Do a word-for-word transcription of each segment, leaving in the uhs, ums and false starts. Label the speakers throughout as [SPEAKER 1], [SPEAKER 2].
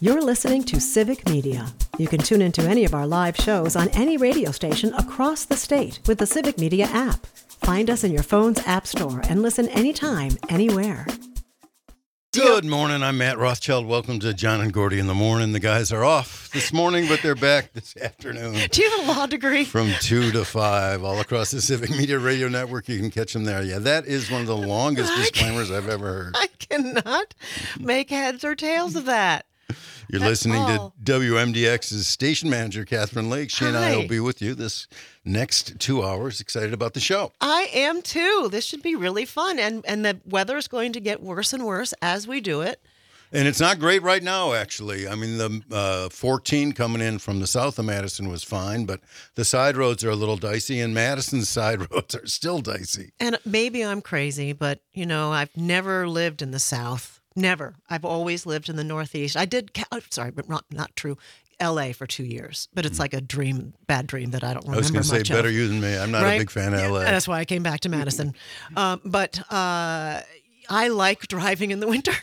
[SPEAKER 1] You're listening to Civic Media. You can tune into any of our live shows on any radio station across the state with the Civic Media app. Find us in your phone's app store and listen anytime, anywhere.
[SPEAKER 2] Good morning. I'm Matt Rothschild. Welcome to John and Gordy in the Morning. The guys are off this morning, but they're back this afternoon.
[SPEAKER 1] Do you have a law degree?
[SPEAKER 2] From two to five, all across the Civic Media Radio Network. You can catch them there. Yeah, that is one of the longest disclaimers I've ever heard.
[SPEAKER 1] I cannot make heads or tails of that.
[SPEAKER 2] You're
[SPEAKER 1] That's
[SPEAKER 2] listening
[SPEAKER 1] all.
[SPEAKER 2] to W M D X's station manager, Catherine Lake. She and I
[SPEAKER 1] Hi.
[SPEAKER 2] will be with you this next two hours. Excited about the show.
[SPEAKER 1] I am too. This should be really fun. And, and the weather is going to get worse and worse as we do it.
[SPEAKER 2] And it's not great right now, actually. I mean, the uh, fourteen coming in from the south of Madison was fine, but the side roads are a little dicey, and Madison's side roads are still dicey.
[SPEAKER 1] And maybe I'm crazy, but, you know, I've never lived in the South. Never. I've always lived in the Northeast. I did, oh, sorry, but not, not true, L A for two years. But it's like a dream, bad dream that I don't
[SPEAKER 2] I
[SPEAKER 1] remember
[SPEAKER 2] was going to say,
[SPEAKER 1] much
[SPEAKER 2] better
[SPEAKER 1] of.
[SPEAKER 2] you than me. I'm not
[SPEAKER 1] Right?
[SPEAKER 2] a big fan of L A.
[SPEAKER 1] That's why I came back to Madison. um, but uh, I like driving in the winter.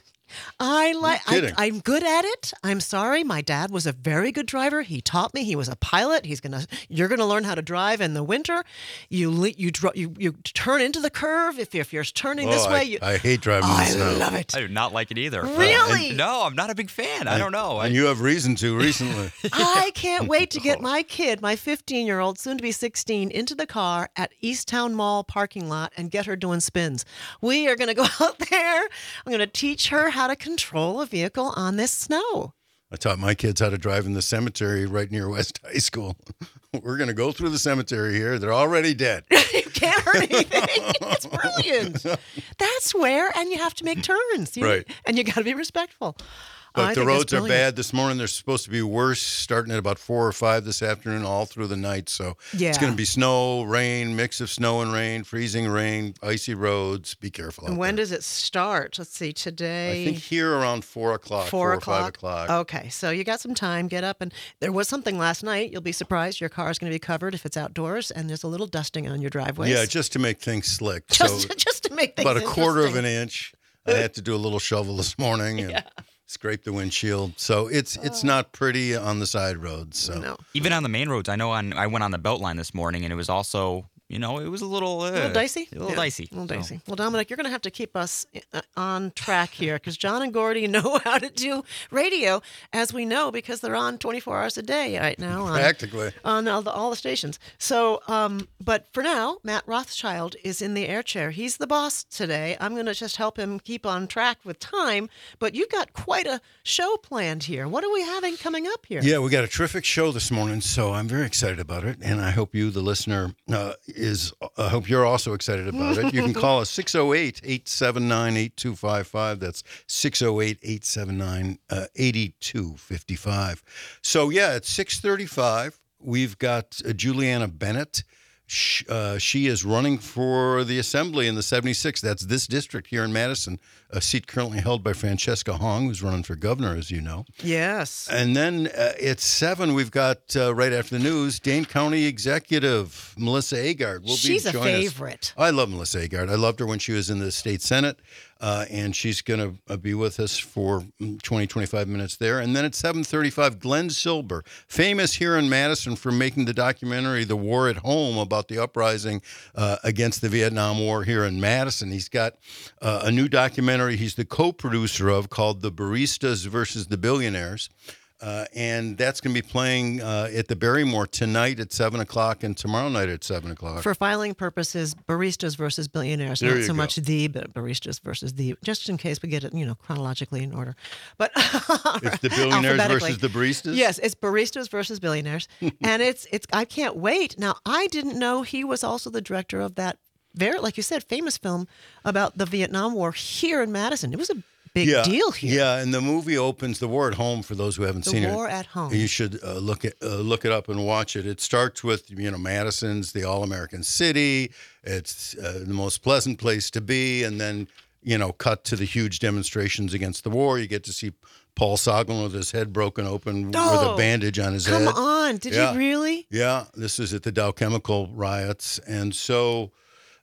[SPEAKER 1] I like.
[SPEAKER 2] No kidding.
[SPEAKER 1] I, I'm good at it. I'm sorry. My dad was a very good driver. He taught me. He was a pilot. He's gonna. You're gonna learn how to drive in the winter. You le- you dr- you you turn into the curve if you're, if you're turning this
[SPEAKER 2] Oh,
[SPEAKER 1] way.
[SPEAKER 2] I,
[SPEAKER 1] You,
[SPEAKER 2] I hate driving in the
[SPEAKER 1] I
[SPEAKER 2] snow.
[SPEAKER 1] love it.
[SPEAKER 3] I do not like it either.
[SPEAKER 1] Really?
[SPEAKER 3] And no, I'm not a big fan. I don't know. I,
[SPEAKER 2] And you have reason to recently.
[SPEAKER 1] I can't wait to get my kid, my fifteen-year-old, soon to be sixteen, into the car at Easttown Mall parking lot and get her doing spins. We are going to go out there. I'm going to teach her how to control a vehicle on this snow.
[SPEAKER 2] I taught my kids how to drive in the cemetery right near West High School. We're going to go through the cemetery here. They're already dead.
[SPEAKER 1] You can't hurt anything. It's brilliant. That's where, and you have to make turns. You-
[SPEAKER 2] Right.
[SPEAKER 1] And you got to be respectful. I
[SPEAKER 2] But the
[SPEAKER 1] think that's
[SPEAKER 2] roads are
[SPEAKER 1] brilliant.
[SPEAKER 2] bad this morning. They're supposed to be worse starting at about four or five this afternoon, all through the night. So
[SPEAKER 1] Yeah.
[SPEAKER 2] it's going to be snow, rain, mix of snow and rain, freezing rain, icy roads. Be careful out
[SPEAKER 1] And when
[SPEAKER 2] there.
[SPEAKER 1] does it start? Let's see, today.
[SPEAKER 2] I think here around four o'clock,
[SPEAKER 1] Four
[SPEAKER 2] four,
[SPEAKER 1] o'clock.
[SPEAKER 2] or five o'clock.
[SPEAKER 1] Okay, so you got some time. Get up, and there was something last night. You'll be surprised. Your car is going to be covered if it's outdoors, and there's a little dusting on your driveways.
[SPEAKER 2] Yeah, just to make things slick.
[SPEAKER 1] just
[SPEAKER 2] so
[SPEAKER 1] just to make things
[SPEAKER 2] about a quarter of
[SPEAKER 1] interesting.
[SPEAKER 2] an inch. I had to do a little shovel this morning and scrape the windshield. So it's it's not pretty on the side roads. So
[SPEAKER 1] No,
[SPEAKER 3] even on the main roads, I know on I went on the Beltline this morning, and it was also, you know, it was a little, uh,
[SPEAKER 1] a little dicey.
[SPEAKER 3] a little
[SPEAKER 1] Yeah,
[SPEAKER 3] dicey.
[SPEAKER 1] A little
[SPEAKER 3] So,
[SPEAKER 1] dicey. Well, Dominic, you're going to have to keep us uh, on track here because John and Gordy know how to do radio, as we know, because they're on twenty-four hours a day right now. On,
[SPEAKER 2] practically.
[SPEAKER 1] on all the, all the stations. So, um, but for now, Matt Rothschild is in the air chair. He's the boss today. I'm going to just help him keep on track with time. But you've got quite a show planned here. What are we having coming up here?
[SPEAKER 2] Yeah, we got a terrific show this morning, so I'm very excited about it, and I hope you, the listener, uh, is. I hope you're also excited about it. You can call us six oh eight, eight seven nine, eight two five five. That's six oh eight, eight seven nine, eight two five five. So yeah, at six thirty-five, we've got uh, Juliana Bennett. Sh- uh, she is running for the Assembly in the seventy-sixth. That's this district here in Madison, a seat currently held by Francesca Hong, who's running for governor, as you know.
[SPEAKER 1] Yes.
[SPEAKER 2] And then uh, at seven, we've got, uh, right after the news, Dane County Executive Melissa Agard will
[SPEAKER 1] She's
[SPEAKER 2] be
[SPEAKER 1] a
[SPEAKER 2] joining us.
[SPEAKER 1] favorite.
[SPEAKER 2] I love Melissa Agard. I loved her when she was in the state Senate, uh, and she's going to uh, be with us for mm, twenty, twenty-five minutes there. And then at seven thirty-five, Glenn Silber, famous here in Madison for making the documentary The War at Home about the uprising uh, against the Vietnam War here in Madison. He's got uh, a new documentary he's the co-producer of called The Baristas versus the Billionaires. Uh, and that's going to be playing uh, at the Barrymore tonight at seven o'clock and tomorrow night at seven o'clock.
[SPEAKER 1] For filing purposes, baristas versus billionaires,
[SPEAKER 2] There
[SPEAKER 1] not
[SPEAKER 2] you
[SPEAKER 1] so
[SPEAKER 2] go.
[SPEAKER 1] much the, but baristas versus the, just in case we get it, you know, chronologically in order. But
[SPEAKER 2] It's the billionaires
[SPEAKER 1] alphabetically.
[SPEAKER 2] versus the baristas?
[SPEAKER 1] Yes, it's baristas versus billionaires, and it's it's. I can't wait. Now, I didn't know he was also the director of that very, like you said, famous film about the Vietnam War here in Madison. It was a big
[SPEAKER 2] yeah,
[SPEAKER 1] deal here.
[SPEAKER 2] Yeah, and the movie opens, The War at Home, for those who haven't
[SPEAKER 1] The
[SPEAKER 2] seen it.
[SPEAKER 1] War at Home.
[SPEAKER 2] You should uh, look it uh, look it up and watch it. It starts with, you know, Madison's the all-American city. It's uh, the most pleasant place to be, and then, you know, cut to the huge demonstrations against the war. You get to see Paul Soglin with his head broken open
[SPEAKER 1] Oh,
[SPEAKER 2] with a bandage on his
[SPEAKER 1] Come
[SPEAKER 2] head.
[SPEAKER 1] on, did
[SPEAKER 2] Yeah.
[SPEAKER 1] you really?
[SPEAKER 2] Yeah, this is at the Dow Chemical riots, and so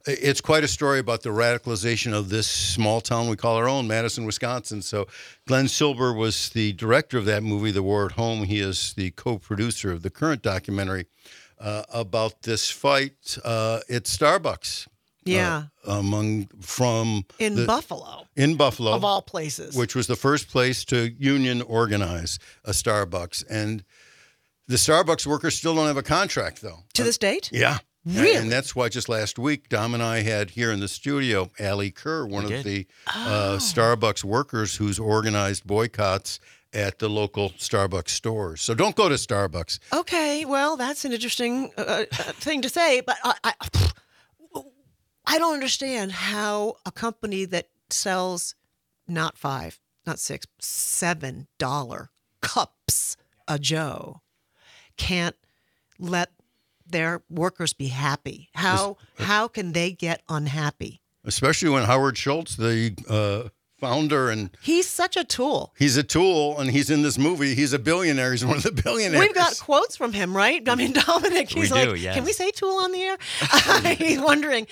[SPEAKER 2] it's quite a story about the radicalization of this small town we call our own, Madison, Wisconsin. So Glenn Silber was the director of that movie, The War at Home. He is the co-producer of the current documentary uh, about this fight uh, at Starbucks.
[SPEAKER 1] Yeah.
[SPEAKER 2] Uh, among from
[SPEAKER 1] in
[SPEAKER 2] the,
[SPEAKER 1] Buffalo.
[SPEAKER 2] In Buffalo.
[SPEAKER 1] Of all places.
[SPEAKER 2] Which was the first place to union organize a Starbucks. And the Starbucks workers still don't have a contract, though.
[SPEAKER 1] To this date?
[SPEAKER 2] Yeah.
[SPEAKER 1] Really?
[SPEAKER 2] And that's why just last week, Dom and I had here in the studio Allie Kerr, one
[SPEAKER 3] We
[SPEAKER 2] of
[SPEAKER 3] did.
[SPEAKER 2] the
[SPEAKER 1] Oh.
[SPEAKER 2] uh, Starbucks workers who's organized boycotts at the local Starbucks stores. So don't go to Starbucks.
[SPEAKER 1] Okay, well, that's an interesting uh, uh, thing to say, but I, I, I don't understand how a company that sells not five, not six, seven dollar cups a Joe can't let their workers be happy. How how can they get unhappy?
[SPEAKER 2] Especially when Howard Schultz, the uh, founder, and
[SPEAKER 1] He's such a tool.
[SPEAKER 2] he's a tool, and he's in this movie. He's a billionaire. He's one of the billionaires.
[SPEAKER 1] We've got quotes from him, right? I mean, Dominic, he's
[SPEAKER 3] We do,
[SPEAKER 1] like,
[SPEAKER 3] yes.
[SPEAKER 1] can we say tool on the air? He's wondering.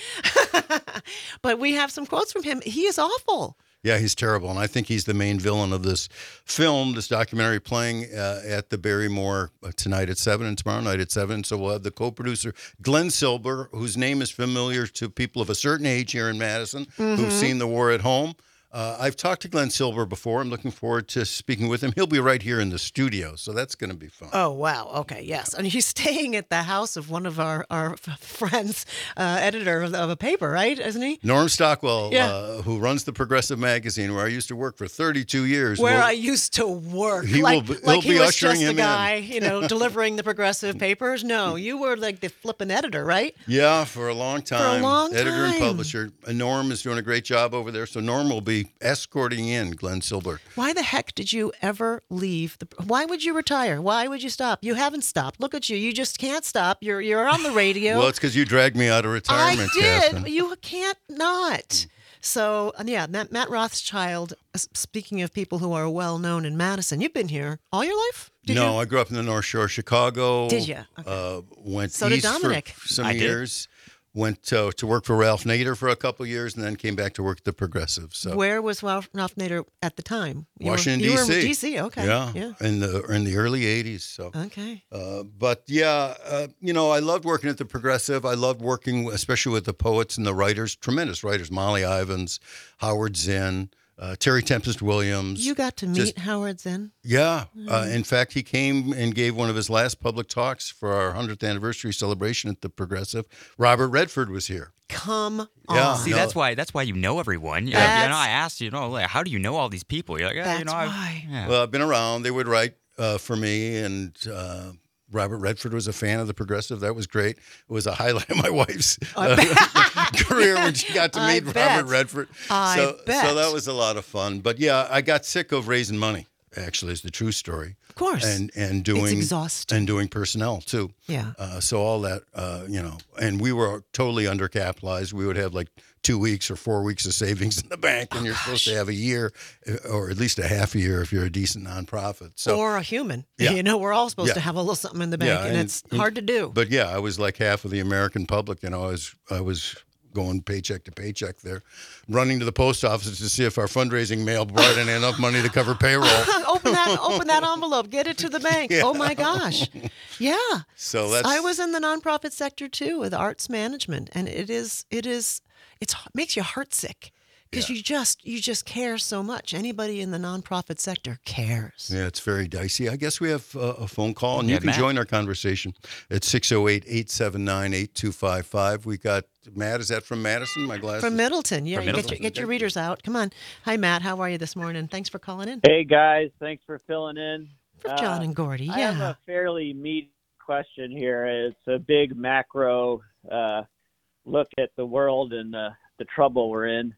[SPEAKER 1] But we have some quotes from him. He is awful.
[SPEAKER 2] Yeah, he's terrible, and I think he's the main villain of this film, this documentary playing uh, at the Barrymore uh, tonight at seven and tomorrow night at seven. So we'll have the co-producer Glenn Silber, whose name is familiar to people of a certain age here in Madison who've seen The War at Home. Uh, I've talked to Glenn Silber before. I'm looking forward to speaking with him. He'll be right here in the studio, so that's going to be fun.
[SPEAKER 1] Oh, wow. Okay, yes. And he's staying at the house of one of our, our f- friends, uh, editor of, of a paper, right? Isn't he?
[SPEAKER 2] Norm Stockwell,
[SPEAKER 1] Yeah.
[SPEAKER 2] uh, who runs the Progressive Magazine, where I used to work for thirty-two years.
[SPEAKER 1] Where
[SPEAKER 2] will-
[SPEAKER 1] I used to work.
[SPEAKER 2] He
[SPEAKER 1] like,
[SPEAKER 2] will be-
[SPEAKER 1] like
[SPEAKER 2] he'll
[SPEAKER 1] he
[SPEAKER 2] be
[SPEAKER 1] was
[SPEAKER 2] ushering
[SPEAKER 1] just a
[SPEAKER 2] him in.
[SPEAKER 1] guy, you know, delivering the Progressive papers. No, you were like the flippin' editor, right?
[SPEAKER 2] Yeah, for a long time.
[SPEAKER 1] long
[SPEAKER 2] Editor and
[SPEAKER 1] time.
[SPEAKER 2] publisher. Uh, Norm is doing a great job over there. So Norm will be escorting in Glenn Silber.
[SPEAKER 1] Why the heck did you ever leave? The, why would you retire? Why would you stop? You haven't stopped. Look at you. You just can't stop. You're you're on the radio.
[SPEAKER 2] Well, it's because you dragged me out of
[SPEAKER 1] I
[SPEAKER 2] retirement,
[SPEAKER 1] did.
[SPEAKER 2] Catherine.
[SPEAKER 1] You can't not. So, uh, yeah, Matt, Matt Rothschild, uh, speaking of people who are well known in Madison, you've been here all your life? Did
[SPEAKER 2] no,
[SPEAKER 1] you?
[SPEAKER 2] I grew up in the North Shore of Chicago.
[SPEAKER 1] Did ya? Okay.
[SPEAKER 2] Uh, went
[SPEAKER 1] So did
[SPEAKER 2] east
[SPEAKER 1] Dominic.
[SPEAKER 2] for some
[SPEAKER 3] I did.
[SPEAKER 2] years. Went uh, to work for Ralph Nader for a couple of years, and then came back to work at the Progressive. So
[SPEAKER 1] Where was Ralph, Ralph Nader at the time? You
[SPEAKER 2] Washington,
[SPEAKER 1] were, you
[SPEAKER 2] D C.
[SPEAKER 1] were in D C, okay.
[SPEAKER 2] Yeah,
[SPEAKER 1] Yeah.
[SPEAKER 2] in the in the early eighties. So,
[SPEAKER 1] Okay.
[SPEAKER 2] uh, but yeah, uh, you know, I loved working at the Progressive. I loved working, especially with the poets and the writers, tremendous writers: Molly Ivins, Howard Zinn, uh, Terry Tempest Williams.
[SPEAKER 1] You got to meet
[SPEAKER 2] just-
[SPEAKER 1] Howard Zinn?
[SPEAKER 2] Yeah.
[SPEAKER 1] Mm.
[SPEAKER 2] Uh, in fact, he came and gave one of his last public talks for our one hundredth anniversary celebration at the Progressive. Robert Redford was here.
[SPEAKER 1] Come
[SPEAKER 2] Yeah.
[SPEAKER 1] on.
[SPEAKER 3] See,
[SPEAKER 2] No.
[SPEAKER 3] that's why that's why you know everyone. You,
[SPEAKER 1] That's-
[SPEAKER 3] you know, I asked you, you know, like, how do you know all these people? You're like, yeah, you
[SPEAKER 1] That's
[SPEAKER 3] know, I-
[SPEAKER 1] why.
[SPEAKER 3] yeah.
[SPEAKER 2] Well, I've been around. They would write uh, for me, and uh, Robert Redford was a fan of the Progressive. That was great. It was a highlight of my wife's uh, career when she got to
[SPEAKER 1] I
[SPEAKER 2] meet
[SPEAKER 1] bet.
[SPEAKER 2] Robert Redford.
[SPEAKER 1] I
[SPEAKER 2] so,
[SPEAKER 1] bet.
[SPEAKER 2] so that was a lot of fun. But yeah, I got sick of raising money. Actually, is the true story.
[SPEAKER 1] Of course.
[SPEAKER 2] And and doing
[SPEAKER 1] exhausting.
[SPEAKER 2] and doing personnel too.
[SPEAKER 1] Yeah.
[SPEAKER 2] Uh, so all that, uh, you know, and we were totally undercapitalized. We would have like two weeks or four weeks of savings in the bank, and you're supposed to have a year, uh, or at least a half a year if you're a decent nonprofit. So,
[SPEAKER 1] or a human.
[SPEAKER 2] Yeah.
[SPEAKER 1] You know, we're all supposed
[SPEAKER 2] Yeah.
[SPEAKER 1] to have a little something in the bank,
[SPEAKER 2] Yeah,
[SPEAKER 1] and,
[SPEAKER 2] and-
[SPEAKER 1] it's
[SPEAKER 2] and-
[SPEAKER 1] hard to do.
[SPEAKER 2] but yeah, I was like half of the American public. You know, I was I was going paycheck to paycheck there, running to the post office to see if our fundraising mail brought in enough money to cover payroll.
[SPEAKER 1] open that open that envelope, get it to the bank. Oh my gosh. Yeah.
[SPEAKER 2] So that's
[SPEAKER 1] I was in the nonprofit sector too with arts management, and it is it is it's makes you heartsick because
[SPEAKER 2] Yeah.
[SPEAKER 1] you just you just care so much. Anybody in the nonprofit sector cares.
[SPEAKER 2] Yeah, it's very dicey. I guess we have uh, a phone call, and
[SPEAKER 3] Yeah,
[SPEAKER 2] you can
[SPEAKER 3] Matt.
[SPEAKER 2] join our conversation at six oh eight, eight seven nine, eight two five five. We got Matt. Is that from Madison? My glasses.
[SPEAKER 1] From Middleton, yeah.
[SPEAKER 3] From
[SPEAKER 1] you Get,
[SPEAKER 3] Middleton.
[SPEAKER 1] your, get your readers out. Come on. Hi, Matt. How are you this morning? Thanks for calling in.
[SPEAKER 4] Hey guys, thanks for filling in.
[SPEAKER 1] For John
[SPEAKER 4] Uh,
[SPEAKER 1] and Gordy,
[SPEAKER 4] I have
[SPEAKER 1] yeah.
[SPEAKER 4] a fairly meaty question here. It's a big macro uh, look at the world and uh, the trouble we're in.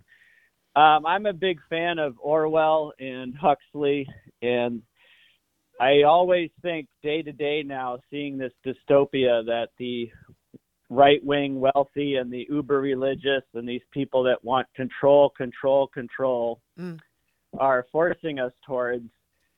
[SPEAKER 4] Um, I'm a big fan of Orwell and Huxley, and I always think day to day now, seeing this dystopia that the right-wing wealthy and the uber religious and these people that want control, control, control
[SPEAKER 1] Mm.
[SPEAKER 4] are forcing us towards.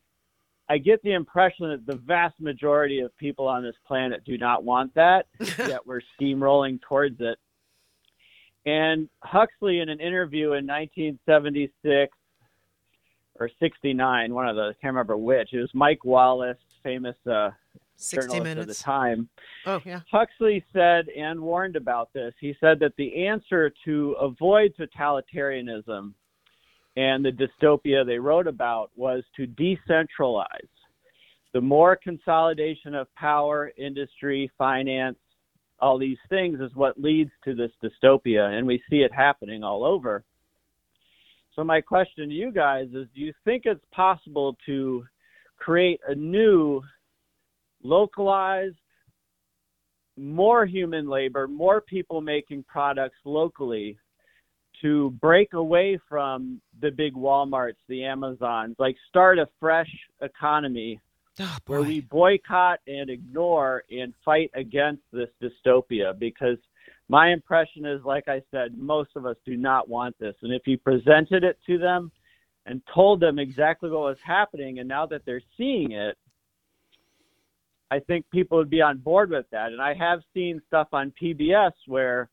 [SPEAKER 4] I get the impression that the vast majority of people on this planet do not want that, yet we're steamrolling towards it. And Huxley, in an interview in nineteen seventy-six or sixty-nine, one of those, I can't remember which, it was Mike Wallace, famous uh,
[SPEAKER 1] sixty
[SPEAKER 4] journalist
[SPEAKER 1] minutes.
[SPEAKER 4] at the time.
[SPEAKER 1] Oh, yeah.
[SPEAKER 4] Huxley said and warned about this. He said that the answer to avoid totalitarianism and the dystopia they wrote about was to decentralize. The more consolidation of power, industry, finance, all these things is what leads to this dystopia, and we see it happening all over. So my question to you guys is, do you think it's possible to create a new, localized, more human labor, more people making products locally to break away from the big Walmarts, the Amazons, like start a fresh economy
[SPEAKER 1] Oh,
[SPEAKER 4] where
[SPEAKER 1] boy.
[SPEAKER 4] we boycott and ignore and fight against this dystopia? Because my impression is, like I said, most of us do not want this. And if you presented it to them and told them exactly what was happening, and now that they're seeing it, I think people would be on board with that. And I have seen stuff on P B S where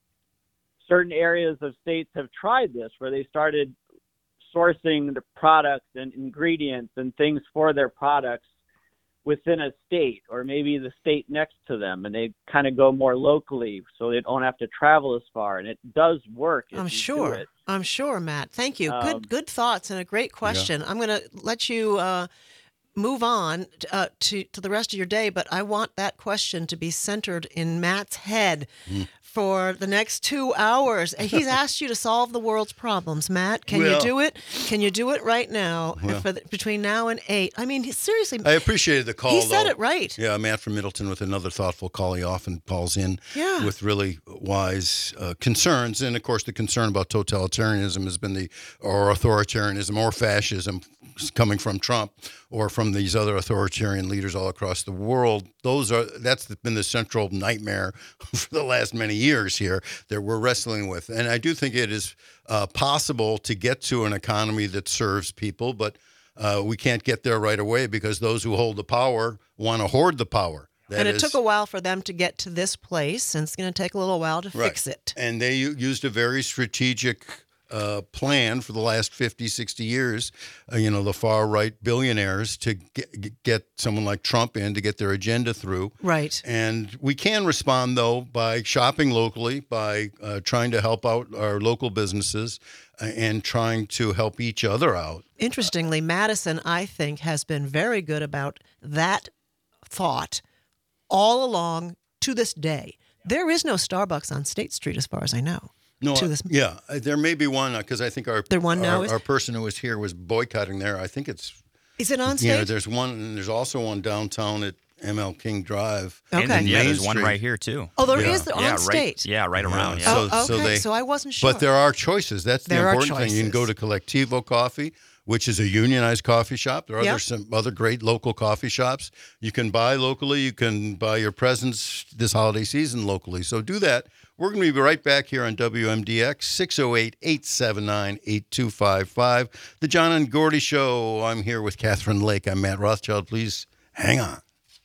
[SPEAKER 4] certain areas of states have tried this, where they started sourcing the products and ingredients and things for their products within a state, or maybe the state next to them, and they kind of go more locally so they don't have to travel as far. And it does work. If
[SPEAKER 1] I'm
[SPEAKER 4] you do
[SPEAKER 1] sure.
[SPEAKER 4] it.
[SPEAKER 1] I'm sure, Matt. Thank you.
[SPEAKER 4] Um,
[SPEAKER 1] good good thoughts and a great question. I'm going to let you uh, move on uh, to, to the rest of your day, but I want that question to be centered in Matt's head
[SPEAKER 2] Mm.
[SPEAKER 1] for the next two hours. And he's asked you to solve the world's problems. Matt, can
[SPEAKER 2] Well-
[SPEAKER 1] you do it? Can you do it right now
[SPEAKER 2] Well-
[SPEAKER 1] for the, between now and eight? I mean, he, seriously,
[SPEAKER 2] I appreciated the call,
[SPEAKER 1] he said
[SPEAKER 2] though.
[SPEAKER 1] it right.
[SPEAKER 2] Yeah, Matt from Middleton with another thoughtful call. He often calls in
[SPEAKER 1] Yeah.
[SPEAKER 2] with really wise uh, concerns. And, of course, the concern about totalitarianism has been the, or authoritarianism or fascism coming from Trump or from these other authoritarian leaders all across the world. Those are, that's been the central nightmare for the last many years here that we're wrestling with. And I do think it is uh, possible to get to an economy that serves people, but uh, we can't get there right away because those who hold the power want to hoard the power. That
[SPEAKER 1] And it
[SPEAKER 2] is-
[SPEAKER 1] took a while for them to get to this place, and it's going to take a little while to
[SPEAKER 2] Right.
[SPEAKER 1] fix it.
[SPEAKER 2] And they u- used a very strategic uh, plan for the last fifty, sixty years, uh, you know, the far-right billionaires to get, get someone like Trump in to get their agenda through.
[SPEAKER 1] Right.
[SPEAKER 2] And we can respond, though, by shopping locally, by uh, trying to help out our local businesses uh, and trying to help each other out.
[SPEAKER 1] Interestingly, Madison, I think, has been very good about that thought all along to this day. There is no Starbucks on State Street, as far as I know.
[SPEAKER 2] No,
[SPEAKER 1] to
[SPEAKER 2] uh,
[SPEAKER 1] this-
[SPEAKER 2] yeah, uh, there may be one because I think our
[SPEAKER 1] There one now
[SPEAKER 2] our,
[SPEAKER 1] is-
[SPEAKER 2] our person who was here was boycotting there. I think it's
[SPEAKER 1] Is it on State?
[SPEAKER 2] yeah. There's one. And there's also one downtown at M L King Drive.
[SPEAKER 1] Okay.
[SPEAKER 3] And then, yeah,
[SPEAKER 2] Main
[SPEAKER 3] there's one
[SPEAKER 2] Street.
[SPEAKER 3] right here too.
[SPEAKER 1] oh, there
[SPEAKER 2] Yeah.
[SPEAKER 1] is the
[SPEAKER 3] yeah,
[SPEAKER 1] on
[SPEAKER 3] right.
[SPEAKER 1] State.
[SPEAKER 3] Yeah, right around.
[SPEAKER 2] Yeah.
[SPEAKER 3] Yeah.
[SPEAKER 1] Oh,
[SPEAKER 2] So-
[SPEAKER 1] okay.
[SPEAKER 2] so they-
[SPEAKER 1] So I wasn't sure.
[SPEAKER 2] But there are choices. That's the
[SPEAKER 1] There are
[SPEAKER 2] important thing. You can go to Collectivo Coffee, which is a unionized coffee shop. There are
[SPEAKER 1] Yep.
[SPEAKER 2] other, some other great local coffee shops. You can buy locally. You can buy your presents this holiday season locally. So do that. We're going to be right back here on W M D X, six oh eight, eight seven nine, eight two five five. The John and Gordy Show. I'm here with Catherine Lake. I'm Matt Rothschild. Please hang on.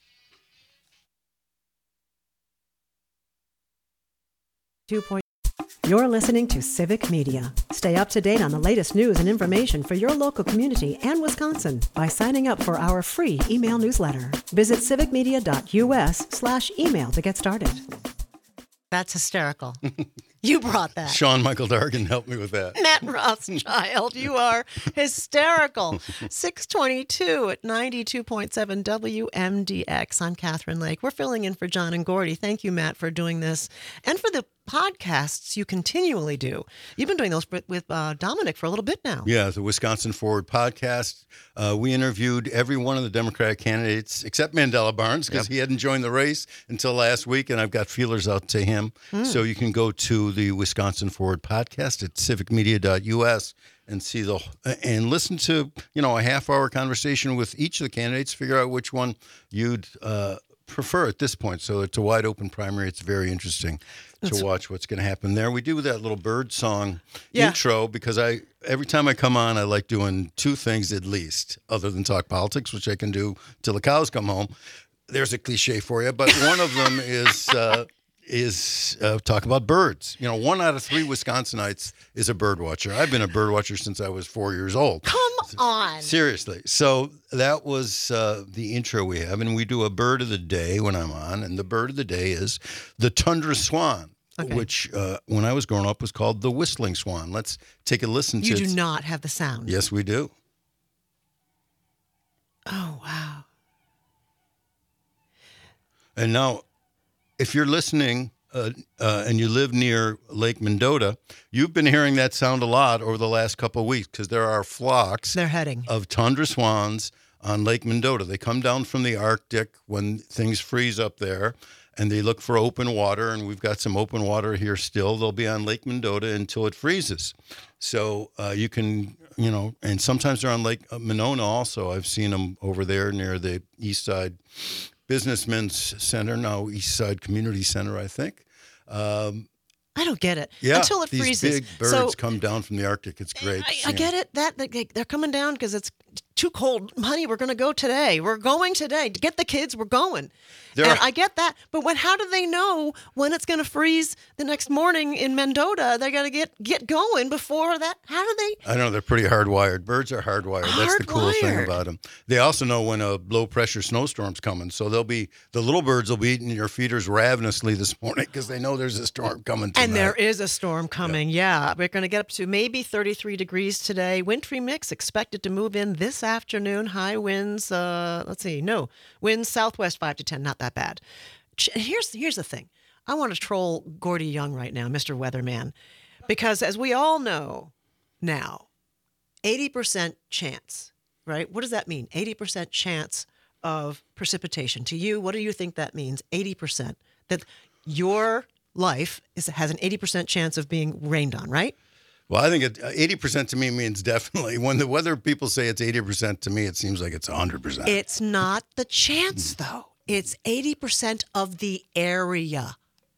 [SPEAKER 5] Two point. You're listening to Civic Media. Stay up to date on the latest news and information for your local community and Wisconsin by signing up for our free email newsletter. Visit civicmedia.us slash email to get started.
[SPEAKER 1] That's hysterical. You brought that.
[SPEAKER 2] Sean Michael Dargan helped me with that.
[SPEAKER 1] Matt Rothschild, you are hysterical. six twenty-two at ninety-two point seven W M D X. I'm Catherine Lake. We're filling in for John and Gordy. Thank you, Matt, for doing this and for the podcasts you continually do. You've been doing those with, with uh, Dominic for a little bit now.
[SPEAKER 2] Yeah, the Wisconsin Forward podcast. Uh, we interviewed every one of the Democratic candidates except Mandela Barnes because he hadn't joined the race until last week, and I've got feelers out to him. So you can go to the Wisconsin Forward podcast at civic media dot U S and see the and listen to you know a half hour conversation with each of the candidates. Figure out which one you'd uh, prefer at this point. So it's a wide open primary. It's very interesting to watch what's going to happen there. We do that little bird song
[SPEAKER 1] Yeah.
[SPEAKER 2] intro because I every time I come on, I like doing two things at least, other than talk politics, which I can do till the cows come home. There's a cliche for you, but one of them is uh, is uh, talk about birds. You know, one out of three Wisconsinites is a bird watcher. I've been a bird watcher since I was four years old.
[SPEAKER 1] Come on.
[SPEAKER 2] Seriously. So that was uh, the intro we have, and we do a bird of the day when I'm on, and the bird of the day is the tundra swan,
[SPEAKER 1] Okay.
[SPEAKER 2] which uh, when I was growing up was called the whistling swan. Let's take a listen
[SPEAKER 1] You
[SPEAKER 2] to
[SPEAKER 1] do
[SPEAKER 2] it.
[SPEAKER 1] not have the sound.
[SPEAKER 2] Yes, we do.
[SPEAKER 1] Oh, wow.
[SPEAKER 2] And now, if you're listening uh, uh, and you live near Lake Mendota, you've been hearing that sound a lot over the last couple of weeks because there are flocks
[SPEAKER 1] They're heading.
[SPEAKER 2] of tundra swans on Lake Mendota. They come down from the Arctic when things freeze up there, and they look for open water, and we've got some open water here still. They'll be on Lake Mendota until it freezes. So uh, you can, you know, and sometimes they're on Lake Monona also. I've seen them over there near the East Side Businessmen's Center, now East Side Community Center, I think. Um,
[SPEAKER 1] I don't get it.
[SPEAKER 2] yeah,
[SPEAKER 1] Until it
[SPEAKER 2] these
[SPEAKER 1] freezes.
[SPEAKER 2] big birds
[SPEAKER 1] so,
[SPEAKER 2] come down from the Arctic. It's great.
[SPEAKER 1] I, I get it. That they, they're coming down because it's too cold. Honey, we're going to go today. We're going today. To get the kids, we're going.
[SPEAKER 2] There
[SPEAKER 1] and
[SPEAKER 2] are-
[SPEAKER 1] I get that. But when? How do they know when it's going to freeze the next morning in Mendota? They got to get get going before that. How do they?
[SPEAKER 2] I know they're pretty hardwired. Birds are hardwired. That's the cool thing
[SPEAKER 1] Hardwired.
[SPEAKER 2] about them. They also know when a low pressure snowstorm's coming, so they'll be the little birds will be eating your feeders ravenously this morning because they know there's a storm coming tonight.
[SPEAKER 1] And there is a storm coming. Yeah, we're going to get up to maybe thirty-three degrees today. Wintry mix expected to move in this afternoon. High winds. Uh, let's see. No winds southwest five to ten. Not that bad. Ch- Here's here's the thing. I want to troll Gordy Young right now, Mister Weatherman, because as we all know now, eighty percent chance. Right? What does that mean? eighty percent chance of precipitation. To you, what do you think that means? eighty percent. That your life is has an eighty percent chance of being rained on, right?
[SPEAKER 2] Well, I think it, eighty percent to me means definitely. When the weather people say it's eighty percent, to me it seems like it's one hundred percent.
[SPEAKER 1] It's not the chance, though. It's eighty percent of the area.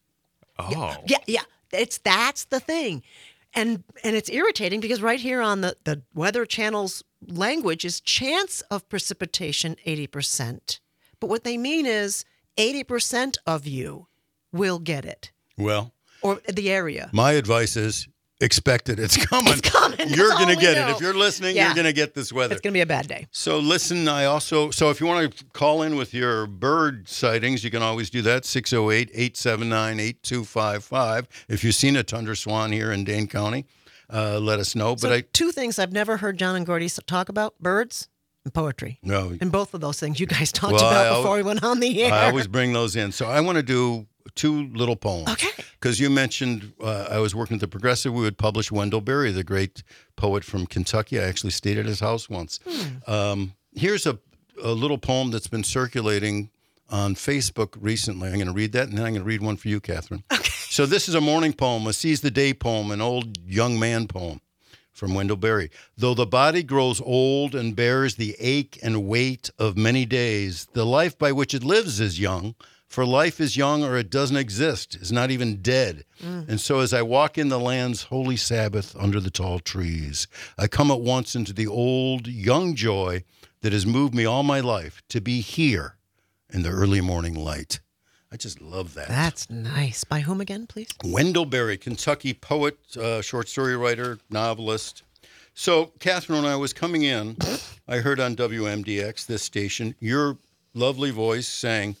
[SPEAKER 3] Oh.
[SPEAKER 1] Yeah, yeah. It's that's the thing. And and it's irritating because right here on the, the Weather Channel's language is chance of precipitation eighty percent. But what they mean is eighty percent of you will get it.
[SPEAKER 2] Well,
[SPEAKER 1] Or the area.
[SPEAKER 2] my advice is expect it. It's coming.
[SPEAKER 1] It's coming. That's
[SPEAKER 2] You're
[SPEAKER 1] all
[SPEAKER 2] going to
[SPEAKER 1] we
[SPEAKER 2] get
[SPEAKER 1] know.
[SPEAKER 2] it. If you're listening,
[SPEAKER 1] Yeah.
[SPEAKER 2] you're going to get this weather.
[SPEAKER 1] It's going to be a bad day.
[SPEAKER 2] So listen, I also, so if you want to call in with your bird sightings, you can always do that, six oh eight, eight seven nine, eight two five five. If you've seen a tundra swan here in Dane County, uh, let us know.
[SPEAKER 1] So
[SPEAKER 2] But I,
[SPEAKER 1] two things I've never heard John and Gordy s- talk about, birds and poetry.
[SPEAKER 2] no,
[SPEAKER 1] And both of those things you guys talked
[SPEAKER 2] Well,
[SPEAKER 1] about
[SPEAKER 2] I al-
[SPEAKER 1] before we went on the air.
[SPEAKER 2] I always bring those in. So I want to do two little poems.
[SPEAKER 1] Okay.
[SPEAKER 2] Because you mentioned uh, I was working at the Progressive. We would publish Wendell Berry, the great poet from Kentucky. I actually stayed at his house once.
[SPEAKER 1] Hmm.
[SPEAKER 2] Um, here's a, a little poem that's been circulating on Facebook recently. I'm going to read that, and then I'm going to read one for you, Catherine. Okay. So this is a morning poem, a seize the day poem, an old young man poem from Wendell Berry. Though the body grows old and bears the ache and weight of many days, the life by which it lives is young. For life is young or it doesn't exist, is not even dead. Mm. And so as I walk in the land's holy Sabbath under the tall trees, I come at once into the old, young joy that has moved me all my life to be here in the early morning light. I just love that.
[SPEAKER 1] That's nice. By whom again, please?
[SPEAKER 2] Wendell Berry, Kentucky poet, uh, short story writer, novelist. So, Catherine, when I was coming in, I heard on W M D X, this station, your lovely voice saying,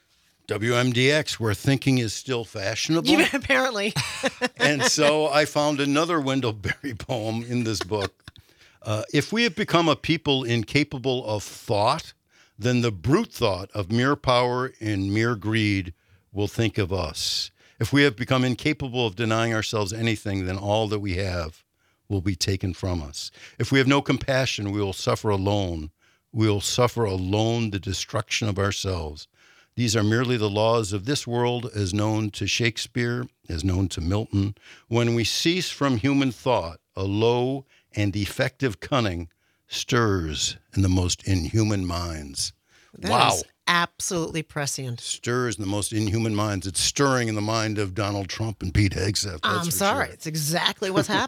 [SPEAKER 2] W M D X, where thinking is still fashionable.
[SPEAKER 1] You, apparently.
[SPEAKER 2] And so I found another Wendell Berry poem in this book. Uh, if we have become a people incapable of thought, then the brute thought of mere power and mere greed will think of us. If we have become incapable of denying ourselves anything, then all that we have will be taken from us. If we have no compassion, we will suffer alone. We will suffer alone the destruction of ourselves. These are merely the laws of this world as known to Shakespeare, as known to Milton. When we cease from human thought, a low and defective cunning stirs in the most inhuman minds.
[SPEAKER 1] That
[SPEAKER 2] Wow.
[SPEAKER 1] is absolutely prescient.
[SPEAKER 2] Stirs in the most inhuman minds. It's stirring in the mind of Donald Trump and Pete Hegseth. that's
[SPEAKER 1] I'm
[SPEAKER 2] for
[SPEAKER 1] sorry.
[SPEAKER 2] sure.
[SPEAKER 1] It's exactly what's happening.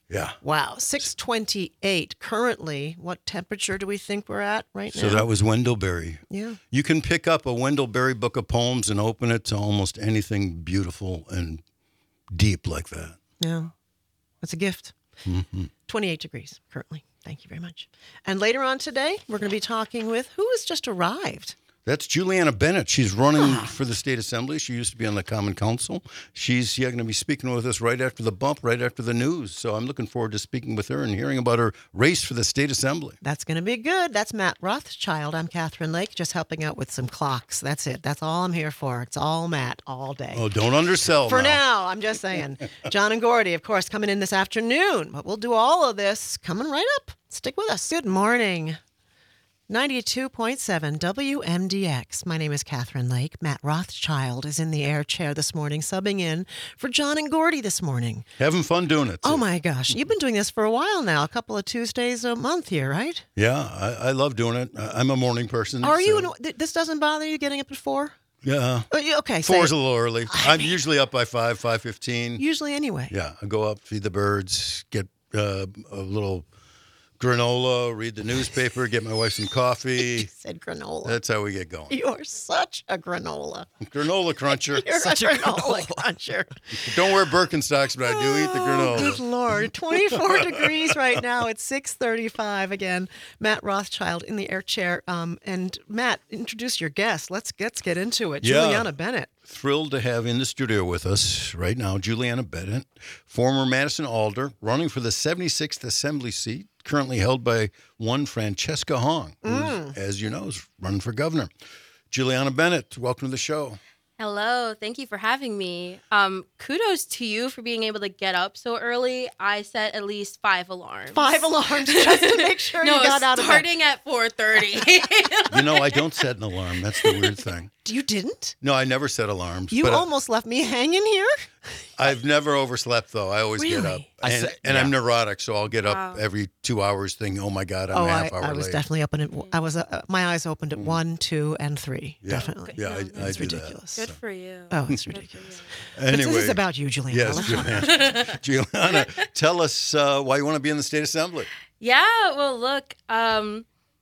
[SPEAKER 2] Yeah.
[SPEAKER 1] Wow, six twenty-eight. Currently, what temperature do we think we're at right now?
[SPEAKER 2] So that was Wendellberry.
[SPEAKER 1] Yeah.
[SPEAKER 2] You can pick up a Wendellberry book of poems and open it to almost anything beautiful and deep like that.
[SPEAKER 1] Yeah. It's a gift.
[SPEAKER 2] Mm-hmm.
[SPEAKER 1] twenty-eight degrees currently. Thank you very much. And later on today, we're going to be talking with who has just arrived.
[SPEAKER 2] That's Juliana Bennett. She's running for the state assembly. She used to be on the Common Council. She's yeah, going to be speaking with us right after the bump, right after the news. So I'm looking forward to speaking with her and hearing about her race for the state assembly.
[SPEAKER 1] That's going to be good. That's Matt Rothschild. I'm Catherine Lake, just helping out with some clocks. That's it. That's all I'm here for. It's all Matt all day.
[SPEAKER 2] Oh, don't undersell
[SPEAKER 1] For
[SPEAKER 2] now.
[SPEAKER 1] now, I'm just saying. John and Gordy, of course, coming in this afternoon. But we'll do all of this coming right up. Stick with us. Good morning. ninety-two point seven W M D X. My name is Catherine Lake. Matt Rothschild is in the air chair this morning, subbing in for John and Gordy this morning.
[SPEAKER 2] Having fun doing it.
[SPEAKER 1] Oh, my gosh. You've been doing this for a while now, a couple of Tuesdays a month here, right?
[SPEAKER 2] Yeah, I, I love doing it. I- I'm a morning person.
[SPEAKER 1] Are you?
[SPEAKER 2] so-
[SPEAKER 1] An, th- this doesn't bother you getting up at four?
[SPEAKER 2] Yeah.
[SPEAKER 1] Uh, you- Okay. say
[SPEAKER 2] Four's
[SPEAKER 1] it.
[SPEAKER 2] a little early. I'm usually up by five, five fifteen.
[SPEAKER 1] Usually anyway.
[SPEAKER 2] Yeah, I go up, feed the birds, get uh, a little granola, read the newspaper, get my wife some
[SPEAKER 1] You
[SPEAKER 2] coffee.
[SPEAKER 1] said granola.
[SPEAKER 2] That's how we get going.
[SPEAKER 1] You're such a granola.
[SPEAKER 2] Granola cruncher.
[SPEAKER 1] You're
[SPEAKER 3] Such
[SPEAKER 1] a
[SPEAKER 3] a
[SPEAKER 1] granola,
[SPEAKER 3] granola.
[SPEAKER 1] cruncher.
[SPEAKER 2] Don't wear Birkenstocks, but I do eat the
[SPEAKER 1] Oh, good
[SPEAKER 2] granola.
[SPEAKER 1] Lord. twenty-four degrees right now. It's six thirty-five again. Matt Rothschild in the air chair. Um, and Matt, introduce your guest. Let's, let's get into it.
[SPEAKER 2] Yeah.
[SPEAKER 1] Juliana Bennett.
[SPEAKER 2] Thrilled to have in the studio with us right now Juliana Bennett, former Madison Alder, running for the seventy-sixth Assembly seat, currently held by one Francesca Hong, who,
[SPEAKER 1] Mm.
[SPEAKER 2] as you know, is running for governor. Juliana Bennett, welcome to the show.
[SPEAKER 6] Hello, thank you for having me. Um, kudos to you for being able to get up so early. I set at least five alarms.
[SPEAKER 1] Five alarms just to make sure
[SPEAKER 6] no,
[SPEAKER 1] you got out of bed.
[SPEAKER 6] starting at four thirty.
[SPEAKER 2] You know, I don't set an alarm. That's the weird thing.
[SPEAKER 1] You didn't?
[SPEAKER 2] No, I never set alarms.
[SPEAKER 1] You
[SPEAKER 2] but I-
[SPEAKER 1] almost left me hanging here?
[SPEAKER 2] I've never overslept, though. I always get up.
[SPEAKER 1] Really?
[SPEAKER 3] I
[SPEAKER 2] And,
[SPEAKER 3] said-
[SPEAKER 2] and I'm
[SPEAKER 3] yeah.
[SPEAKER 2] neurotic, so I'll get up
[SPEAKER 6] Wow.
[SPEAKER 2] every two hours thinking, oh, my God, I'm
[SPEAKER 1] oh,
[SPEAKER 2] a
[SPEAKER 1] I,
[SPEAKER 2] half hour
[SPEAKER 1] I was
[SPEAKER 2] late.
[SPEAKER 1] definitely open at, I was, uh, my eyes opened at
[SPEAKER 2] Mm.
[SPEAKER 1] one, two, and three.
[SPEAKER 2] Yeah.
[SPEAKER 1] Definitely.
[SPEAKER 2] Yeah, I, I
[SPEAKER 1] It's
[SPEAKER 2] do
[SPEAKER 1] ridiculous.
[SPEAKER 6] Good for you.
[SPEAKER 1] Oh, it's
[SPEAKER 6] Good for
[SPEAKER 1] ridiculous.
[SPEAKER 6] you.
[SPEAKER 2] that.
[SPEAKER 1] But
[SPEAKER 2] Anyway,
[SPEAKER 1] this is about you, Juliana.
[SPEAKER 2] yes, Juliana. Juliana, tell us uh, why you want to be in the state assembly.
[SPEAKER 6] Yeah, well, look. Um,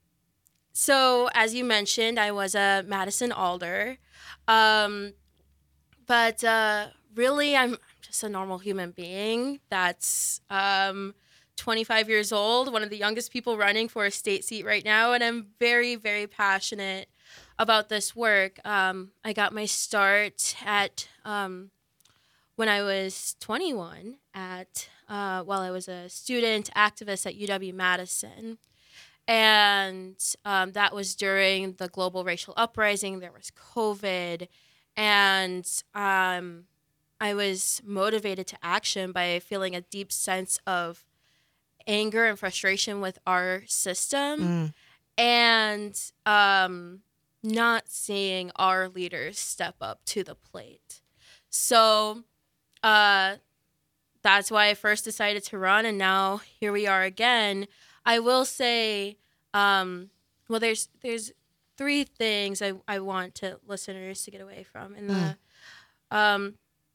[SPEAKER 6] so, as you mentioned, I was a Madison Alder. Um, but uh, really, I'm just a normal human being that's um, twenty-five years old, one of the youngest people running for a state seat right now. And I'm very, very passionate about this work. Um, I got my start at um, when I was twenty-one at uh, while I was a student activist at U W-Madison. And um, that was during the global racial uprising. There was COVID. And um, I was motivated to action by feeling a deep sense of anger and frustration with our system.
[SPEAKER 1] Mm.
[SPEAKER 6] And um, not seeing our leaders step up to the plate. So uh, that's why I first decided to run, and now here we are again. I will say, um, well, there's there's three things I, I want to listeners to get away from. And the um,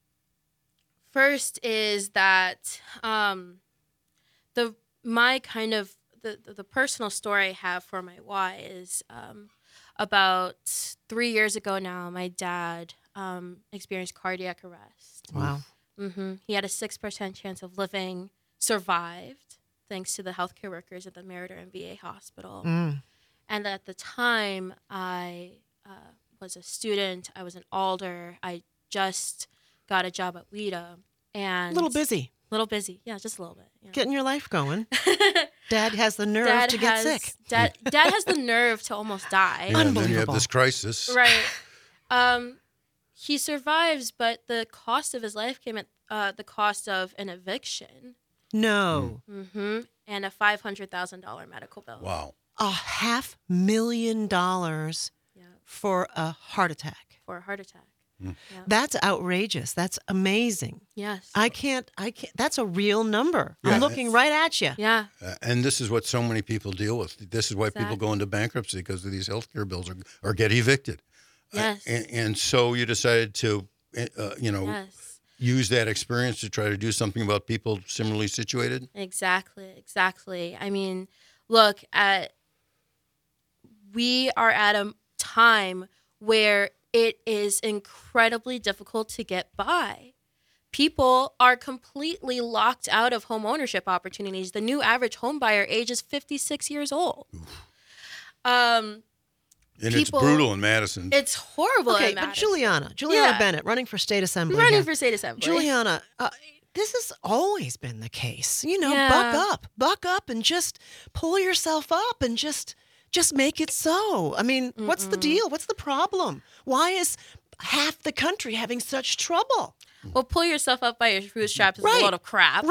[SPEAKER 6] first is that um, the my kind of the, the the personal story I have for my why is um, about three years ago now. My dad um, experienced cardiac arrest.
[SPEAKER 1] Wow.
[SPEAKER 6] hmm He had a six percent chance of living, survived, thanks to the healthcare workers at the Meriden V A hospital.
[SPEAKER 1] Mm.
[SPEAKER 6] And at the time, I uh, was a student. I was an alder. I just got a job at WIDA. And
[SPEAKER 1] A little busy.
[SPEAKER 6] little busy. Yeah, just a little bit. Yeah.
[SPEAKER 1] Getting your life going. Dad has the nerve
[SPEAKER 6] Dad
[SPEAKER 1] to get
[SPEAKER 6] has,
[SPEAKER 1] sick.
[SPEAKER 6] Dad, Dad has the nerve to almost die.
[SPEAKER 2] Yeah, and then you have
[SPEAKER 1] Unbelievable.
[SPEAKER 2] this crisis.
[SPEAKER 6] Right. Um, he survives, but the cost of his life came at uh, the cost of an eviction.
[SPEAKER 1] No.
[SPEAKER 6] hmm And a five hundred thousand dollars medical bill.
[SPEAKER 2] Wow.
[SPEAKER 1] A half million dollars
[SPEAKER 6] Yeah,
[SPEAKER 1] for a heart attack.
[SPEAKER 6] for a heart attack.
[SPEAKER 2] Mm.
[SPEAKER 6] Yeah.
[SPEAKER 1] That's outrageous. That's amazing.
[SPEAKER 6] Yes.
[SPEAKER 1] I can't, I can't, that's a real number.
[SPEAKER 2] Yeah.
[SPEAKER 1] I'm looking right at you.
[SPEAKER 6] yeah.
[SPEAKER 2] Uh, and this is what so many people deal with. This is why people
[SPEAKER 6] Exactly.
[SPEAKER 2] go into bankruptcy because of these healthcare bills or, or get evicted. Uh,
[SPEAKER 6] Yes.
[SPEAKER 2] and, and so you decided to, uh, you know,
[SPEAKER 6] Yes.
[SPEAKER 2] use that experience to try to do something about people similarly situated?
[SPEAKER 6] Exactly, exactly. I mean, look, at we are at a time where it is incredibly difficult to get by. People are completely locked out of home ownership opportunities. The new average home buyer age is fifty-six years old. Um,
[SPEAKER 2] And
[SPEAKER 6] people,
[SPEAKER 2] it's brutal in Madison.
[SPEAKER 6] It's horrible.
[SPEAKER 1] Okay,
[SPEAKER 6] in
[SPEAKER 1] but
[SPEAKER 6] Madison.
[SPEAKER 1] Juliana, Juliana
[SPEAKER 6] Yeah.
[SPEAKER 1] Bennett, running for state assembly.
[SPEAKER 6] running
[SPEAKER 1] here.
[SPEAKER 6] for state assembly.
[SPEAKER 1] Juliana, uh, this has always been the case. You know,
[SPEAKER 6] Yeah.
[SPEAKER 1] buck up, buck up, and just pull yourself up and just just make it so. I mean, what's the deal? What's the problem? Why is half the country having such trouble?
[SPEAKER 6] Well, pull yourself up by your bootstraps is
[SPEAKER 1] Right.
[SPEAKER 6] a lot of crap.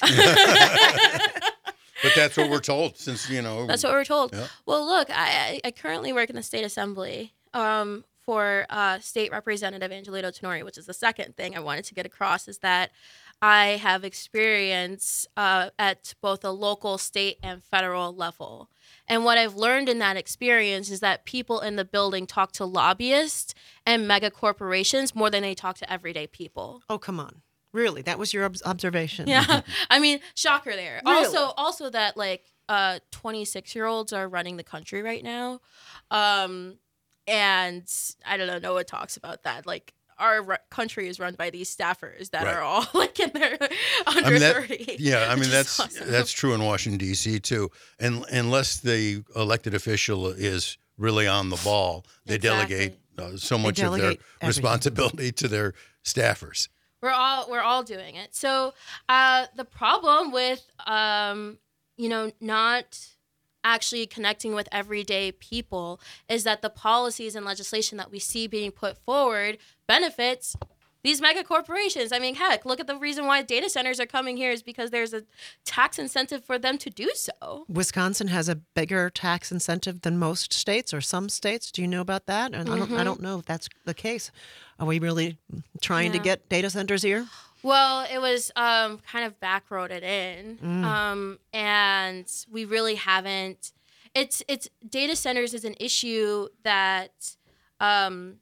[SPEAKER 1] Right?
[SPEAKER 2] But that's what we're told since, you know.
[SPEAKER 6] That's what we're told.
[SPEAKER 2] Yeah.
[SPEAKER 6] Well, look, I, I currently work in the state assembly um, for uh, State Representative Angelito Tenori, which is the second thing I wanted to get across, is that I have experience uh, at both a local, state, and federal level. And what I've learned in that experience is that people in the building talk to lobbyists and mega corporations more than they talk to everyday people.
[SPEAKER 1] Oh, come on. Really? That was your ob- observation?
[SPEAKER 6] Yeah, I mean, shocker there.
[SPEAKER 1] Really?
[SPEAKER 6] Also, also that like uh, twenty-six year olds are running the country right now, um, and I don't know. Noah talks about that. Like our ru- country is run by these staffers that
[SPEAKER 2] Right.
[SPEAKER 6] are all like in their under
[SPEAKER 2] I mean, that-
[SPEAKER 6] thirty.
[SPEAKER 2] Yeah, I
[SPEAKER 6] which
[SPEAKER 2] mean
[SPEAKER 6] is
[SPEAKER 2] that's
[SPEAKER 6] awesome.
[SPEAKER 2] that's true in Washington D C too. And unless the elected official is really on the ball, they
[SPEAKER 6] Exactly.
[SPEAKER 2] delegate uh, so much of their
[SPEAKER 1] delegate everything.
[SPEAKER 2] responsibility to their staffers.
[SPEAKER 6] We're all we're all doing it. So uh, the problem with um, you know not actually connecting with everyday people is that the policies and legislation that we see being put forward benefits these mega corporations. I mean, heck, look at the reason why data centers are coming here is because there's a tax incentive for them to do so.
[SPEAKER 1] Wisconsin has a bigger tax incentive than most states or some states. Do you know about that? And I don't. I don't know if that's the case. Are we really trying to
[SPEAKER 6] Yeah.
[SPEAKER 1] get data centers here?
[SPEAKER 6] Well, it was um, kind of backroaded in, um, and we really haven't. It's it's data centers is an issue that um,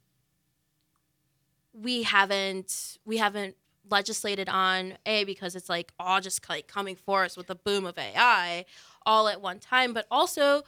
[SPEAKER 6] we haven't we haven't legislated on. A, because it's like all just like coming for us with the boom of A I all at one time, but also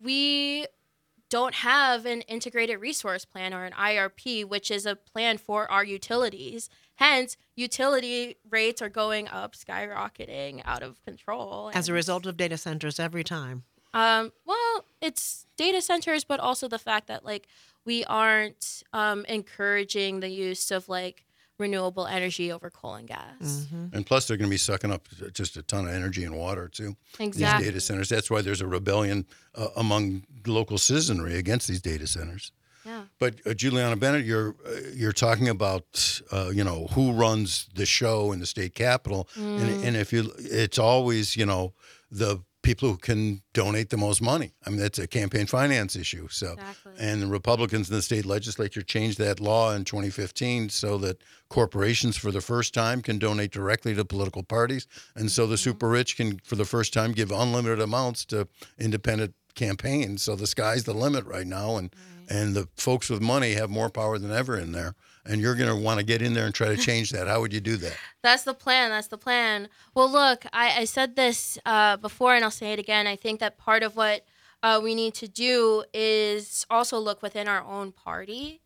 [SPEAKER 6] we don't have an integrated resource plan or an I R P, which is a plan for our utilities. Hence, utility rates are going up, skyrocketing out of control.
[SPEAKER 1] As a
[SPEAKER 6] And,
[SPEAKER 1] result of data centers every time.
[SPEAKER 6] um, well, it's data centers, but also the fact that like we aren't um, encouraging the use of like renewable energy over coal and gas.
[SPEAKER 2] And plus, they're going to be sucking up just a ton of energy and water too.
[SPEAKER 6] Exactly.
[SPEAKER 2] These data centers. That's why there's a rebellion uh, among local citizenry against these data centers.
[SPEAKER 6] Yeah.
[SPEAKER 2] But uh, Juliana Bennett, you're uh, you're talking about uh, you know who runs the show in the state capitol,
[SPEAKER 6] Mm.
[SPEAKER 2] and, and if you, it's always you know the people who can donate the most money. I mean, that's a campaign finance issue. So,
[SPEAKER 6] Exactly.
[SPEAKER 2] and the Republicans in the state legislature changed that law in twenty fifteen so that corporations, for the first time, can donate directly to political parties, and so the super rich can, for the first time, give unlimited amounts to independent campaigns. So the sky's the limit right now, and and the folks with money have more power than ever in there. And you're going to want to get in there and try to change that. How would you do that?
[SPEAKER 6] That's the plan. That's the plan. Well, look, I, I said this uh, before, and I'll say it again. I think that part of what uh, we need to do is also look within our own party.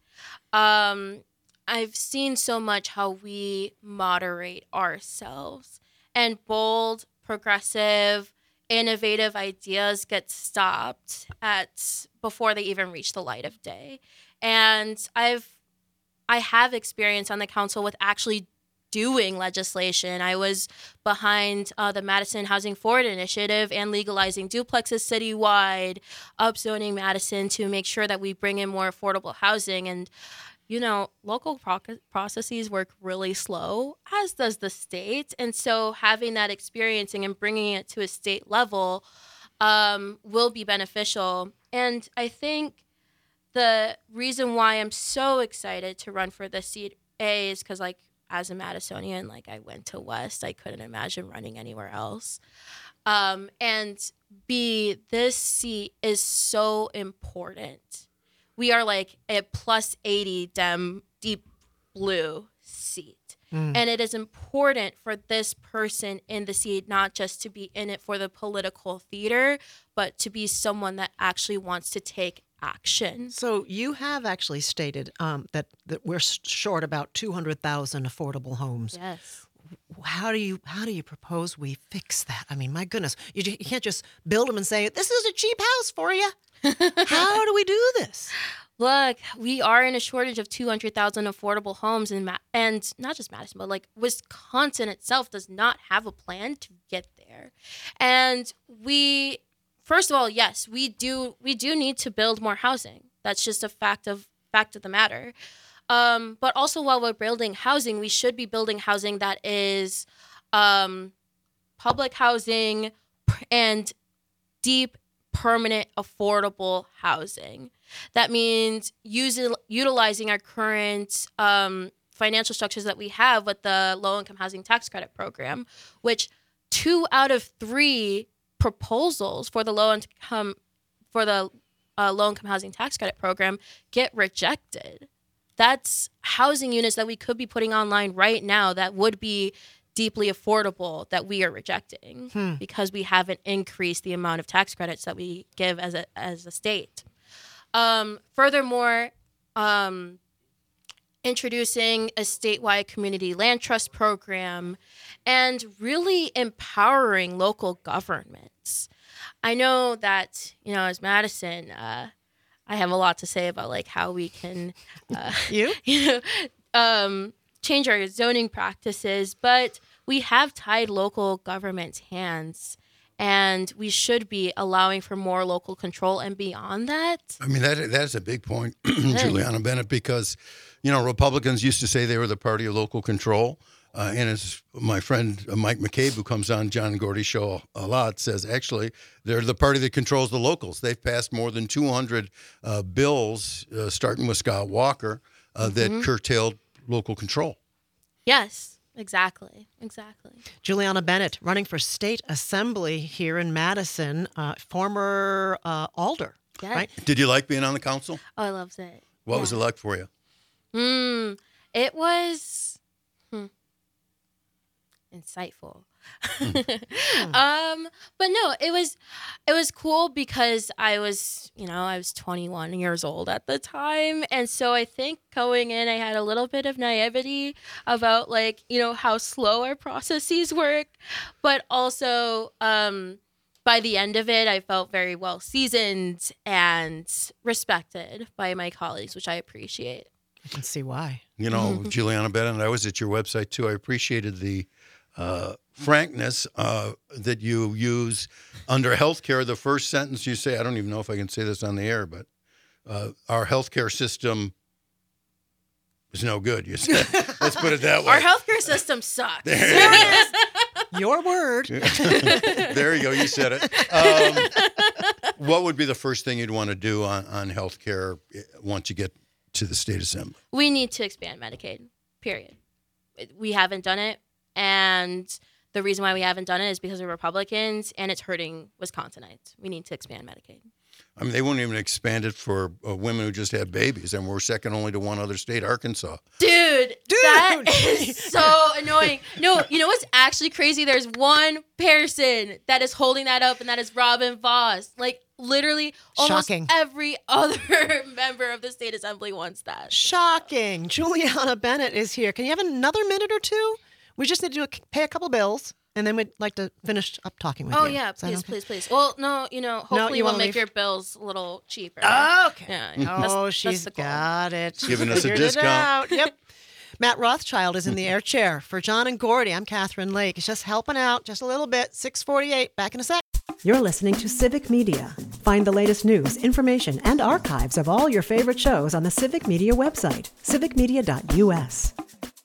[SPEAKER 6] Um, I've seen so much how we moderate ourselves, and bold, progressive, innovative ideas get stopped at before they even reach the light of day. And I've I have experience on the council with actually doing legislation. I was behind uh, the Madison Housing Forward Initiative and legalizing duplexes citywide, upzoning Madison to make sure that we bring in more affordable housing. And, you know, local pro- processes work really slow, as does the state. And so having that experiencing and bringing it to a state level um, will be beneficial. And I think the reason why I'm so excited to run for this seat, A, is because, like, as a Madisonian, like, I went to West. I couldn't imagine running anywhere else. Um, and B, this seat is so important. We are, like, a plus eighty Dem deep blue seat. And it is important for this person in the seat not just to be in it for the political theater, but to be someone that actually wants to take action.
[SPEAKER 1] So you have actually stated um, that, that we're s- short about two hundred thousand affordable homes.
[SPEAKER 6] Yes.
[SPEAKER 1] How do you how do you propose we fix that? I mean, my goodness, you, you can't just build them and say, this is a cheap house for you. How do we do this?
[SPEAKER 6] Look, we are in a shortage of two hundred thousand affordable homes in Ma- and not just Madison, but like Wisconsin itself does not have a plan to get there. And we, first of all, yes, we do we do need to build more housing. That's just a fact of fact of the matter. Um, but also while we're building housing, we should be building housing that is um, public housing and deep, permanent, affordable housing. That means using, utilizing our current um, financial structures that we have with the low-income housing tax credit program, which two out of three proposals for the low-income for the uh, low-income housing tax credit program get rejected. That's housing units that we could be putting online right now that would be deeply affordable that we are rejecting hmm. because we haven't increased the amount of tax credits that we give as a as a state. Um, furthermore, um, introducing a statewide community land trust program and really empowering local governments. I know that, you know, as Madison, uh, I have a lot to say about like how we can, uh,
[SPEAKER 1] you,
[SPEAKER 6] you know, um, change our zoning practices, but we have tied local government's hands, and we should be allowing for more local control. And beyond that,
[SPEAKER 2] I mean, that that's a big point, Juliana Bennett, because, you know, Republicans used to say they were the party of local control. Uh, and as my friend uh, Mike McCabe, who comes on John and Gordy's show a lot, says, actually, they're the party that controls the locals. They've passed more than two hundred uh, bills, uh, starting with Scott Walker, uh, mm-hmm. that curtailed local control.
[SPEAKER 6] Yes, exactly. Exactly.
[SPEAKER 1] Juliana Bennett, running for state assembly here in Madison, uh, former uh, alder.
[SPEAKER 6] Yes.
[SPEAKER 1] Right?
[SPEAKER 2] Did you like being on the council?
[SPEAKER 6] Oh, I loved it.
[SPEAKER 2] What
[SPEAKER 6] yeah.
[SPEAKER 2] was it like for you?
[SPEAKER 6] Mm, it was hmm, insightful. um, but no, it was it was cool because I was, you know, I was twenty-one years old at the time, and so I think going in, I had a little bit of naivety about like, you know, how slow our processes work, but also um, by the end of it, I felt very well seasoned and respected by my colleagues, which I appreciate.
[SPEAKER 1] I can see why.
[SPEAKER 2] You know, Juliana Bennett, I was at your website too. I appreciated the uh, frankness uh, that you use under healthcare. The first sentence you say, I don't even know if I can say this on the air, but uh, our healthcare system is no good. You said, let's put it that way.
[SPEAKER 6] Our healthcare system sucks.
[SPEAKER 1] There it is. Your word.
[SPEAKER 2] There you go. You said it. Um, what would be the first thing you'd want to do on, on healthcare once you get to the state assembly?
[SPEAKER 6] We need to expand Medicaid, period. We haven't done it. And the reason why we haven't done it is because of Republicans, and it's hurting Wisconsinites. We need to expand Medicaid.
[SPEAKER 2] I mean, they won't even expand it for uh, women who just have babies, and we're second only to one other state, Arkansas.
[SPEAKER 6] Dude,
[SPEAKER 1] Dude.
[SPEAKER 6] that is so annoying. No, you know what's actually crazy? There's one person that is holding that up, and that is Robin Voss. Like, literally, almost
[SPEAKER 1] Shocking.
[SPEAKER 6] every other member of the state assembly wants that.
[SPEAKER 1] Shocking. Juliana Bennett is here. Can you have another minute or two? We just need to do a, pay a couple bills, and then we'd like to finish up talking with
[SPEAKER 6] oh,
[SPEAKER 1] you.
[SPEAKER 6] yeah,
[SPEAKER 1] Is that
[SPEAKER 6] please,
[SPEAKER 1] okay?
[SPEAKER 6] please, please. Well, no, you know, hopefully
[SPEAKER 1] you
[SPEAKER 6] we'll
[SPEAKER 1] wanna
[SPEAKER 6] make
[SPEAKER 1] leave?
[SPEAKER 6] your bills a little cheaper.
[SPEAKER 1] Okay.
[SPEAKER 6] Yeah, yeah. That's-
[SPEAKER 1] Oh,
[SPEAKER 6] that's
[SPEAKER 1] she's
[SPEAKER 6] the goal.
[SPEAKER 1] got it.
[SPEAKER 2] Giving us a
[SPEAKER 1] Figured it
[SPEAKER 2] discount.
[SPEAKER 1] out. Yep. Matt Rothschild is in the air chair for John and Gordy. I'm Catherine Lake. He's just helping out just a little bit. six forty-eight. Back in a sec.
[SPEAKER 5] You're listening to Civic Media. Find the latest news, information, and archives of all your favorite shows on the Civic Media website, civic media dot u s.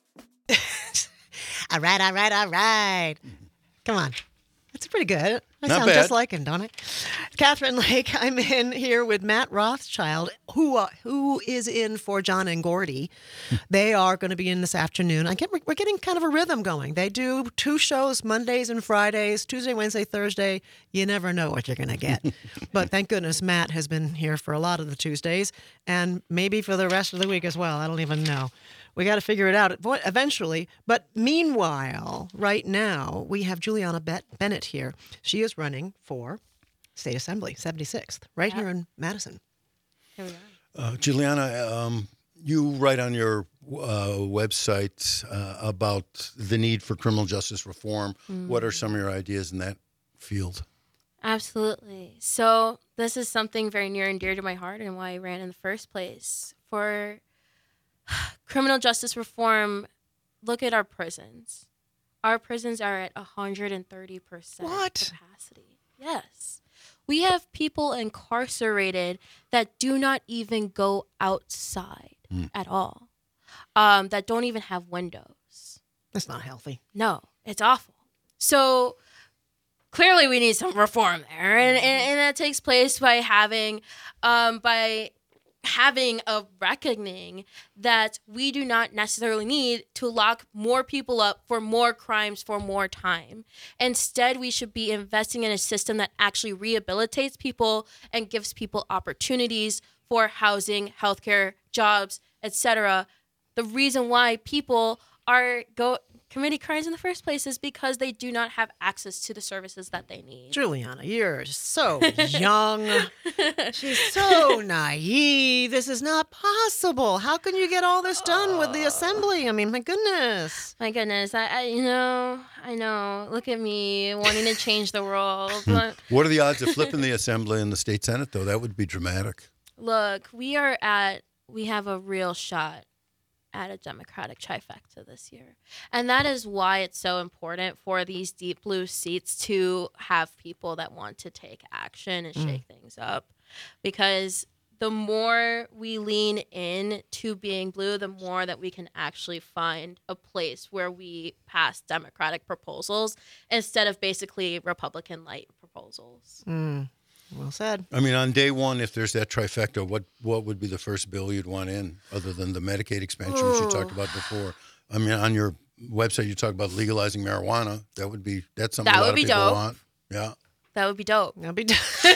[SPEAKER 1] All right, all right, all right. Come on. That's pretty good. I
[SPEAKER 2] Not
[SPEAKER 1] sound
[SPEAKER 2] bad.
[SPEAKER 1] just like him, don't I? Catherine Lake, I'm in here with Matt Rothschild, who uh, who is in for John and Gordy. They are going to be in this afternoon. I get we're getting kind of a rhythm going. They do two shows Mondays and Fridays, Tuesday, Wednesday, Thursday. You never know what you're going to get. But thank goodness Matt has been here for a lot of the Tuesdays and maybe for the rest of the week as well. I don't even know. We got to figure it out eventually. But meanwhile, right now, we have Juliana Bennett here. She is running for State Assembly, seventy-sixth, right
[SPEAKER 6] Yeah.
[SPEAKER 1] here in Madison.
[SPEAKER 6] Here we are.
[SPEAKER 2] Uh, Juliana, um, you write on your uh, website uh, about the need for criminal justice reform.
[SPEAKER 6] Mm.
[SPEAKER 2] What are some of your ideas in that field?
[SPEAKER 6] Absolutely. So this is something very near and dear to my heart and why I ran in the first place. For criminal justice reform, look at our prisons. Our prisons are at one hundred thirty percent
[SPEAKER 1] What?
[SPEAKER 6] capacity. Yes. We have people incarcerated that do not even go outside
[SPEAKER 2] Mm.
[SPEAKER 6] at all, um, that don't even have windows.
[SPEAKER 1] That's not healthy.
[SPEAKER 6] No, it's awful. So clearly we need some reform there. And, and, and that takes place by having, um, by having a reckoning that we do not necessarily need to lock more people up for more crimes for more time. Instead, we should be investing in a system that actually rehabilitates people and gives people opportunities for housing, healthcare, jobs, et cetera. The reason why people are go committing crimes in the first place is because they do not have access to the services that they need.
[SPEAKER 1] Juliana, you're so young. She's so naive. This is not possible. How can you get all this done with the assembly? I mean, my goodness.
[SPEAKER 6] My goodness, I, I you know, I know. Look at me wanting to change the world. But
[SPEAKER 2] What are the odds of flipping the assembly and the state senate, though? That would be dramatic.
[SPEAKER 6] look, we are at we have a real shot at a Democratic trifecta this year. And that is why it's so important for these deep blue seats to have people that want to take action and shake things up. Because the more we lean in to being blue, the more that we can actually find a place where we pass Democratic proposals instead of basically Republican light proposals.
[SPEAKER 1] Mm, well said.
[SPEAKER 2] I mean, on day one, if there's that trifecta, what what would be the first bill you'd want in, other than the Medicaid expansion, which you talked about before? I mean, on your website, you talk about legalizing marijuana. That would be that's something
[SPEAKER 6] That
[SPEAKER 2] a lot
[SPEAKER 6] would
[SPEAKER 2] of
[SPEAKER 6] be
[SPEAKER 2] people
[SPEAKER 6] dope.
[SPEAKER 2] want. Yeah.
[SPEAKER 6] That would be dope.
[SPEAKER 1] That'll be